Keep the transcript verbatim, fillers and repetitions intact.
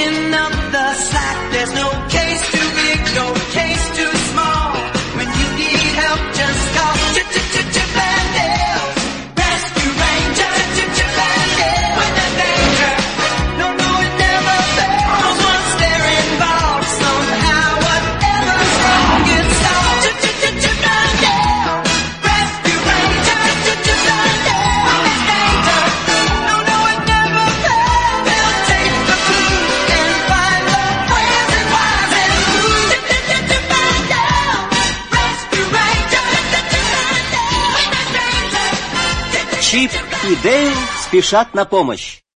picking up the slack. There's no case too big, no case too small. When you need help, just call Chip and Dale. Rescue Rangers, Chip and Dale. When there's danger, no, no, it never fails. Once they're involved, somehow, whatever's wrong gets solved. Chip and Dale. Rescue Rangers, Chip and Dale. When there's danger, no, no, it never fails. They'll take the clue and find the ways and whys and who's. Chip and Dale. Rescue Rangers, Chip and Dale. When there's danger. Чип и Дейл спешат на помощь.